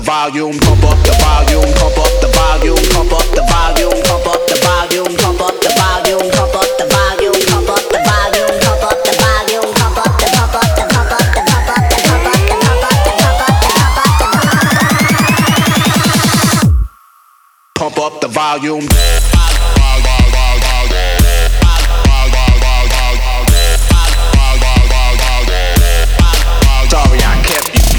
volume, pump up the volume, pump up the volume, pump up the volume, pump up the volume, pump up the volume, pump up the volume, pump up the volume, pump up the volume, pump up the pump up the pump up the pump up the pump up the pump up the pump up the pump up the volume. Sorry I kept you.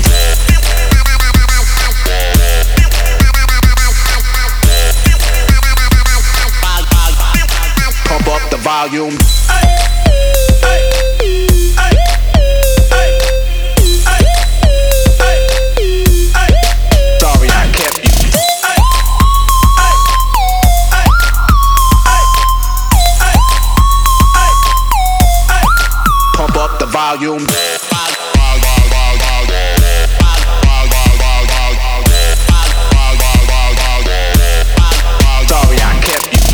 Pump up the volume. Sorry I kept you. Pump up the volume. Sorry I kept you.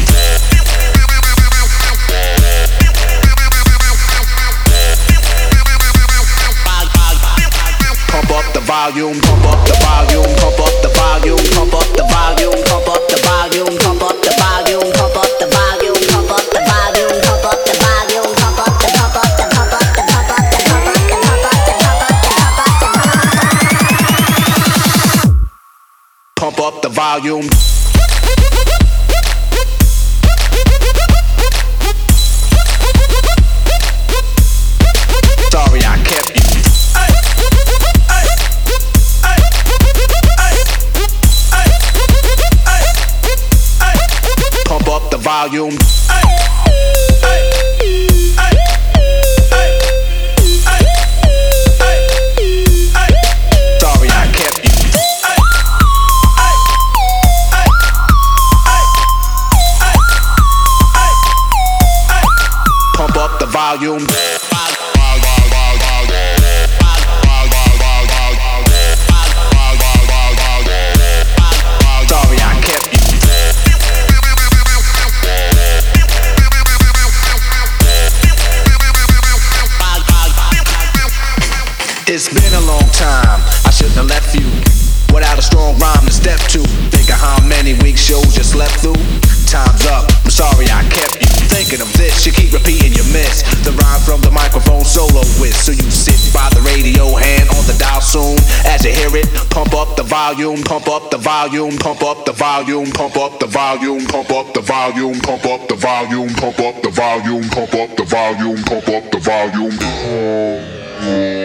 Pump up the volume, pump up the volume, pump up the volume, pump up the volume, pump up the volume, pump up the volume, pump up the volume, pump up the volume, pump up the volume, pump up the pump up the pump up the pump up the pump up the pump up the pump up the pump up the volume. Sorry I kept you. Pump up the volume. Sorry I kept you. Pump up the volume. Sorry I kept you. It's been a long time, I shouldn't have left you without a strong rhyme to step to. Think of how many weeks shows you slept through. Time's up, I'm sorry I kept you. Thinking of this, you keep repeating you miss the rhyme from the microphone solo with. So you sit by the radio, hand on the dial soon. As you hear it, pump up the volume, pump up the volume, pump up the volume, pump up the volume, pump up the volume, pump up the volume, pump up the volume, pump up the volume, pump up the volume.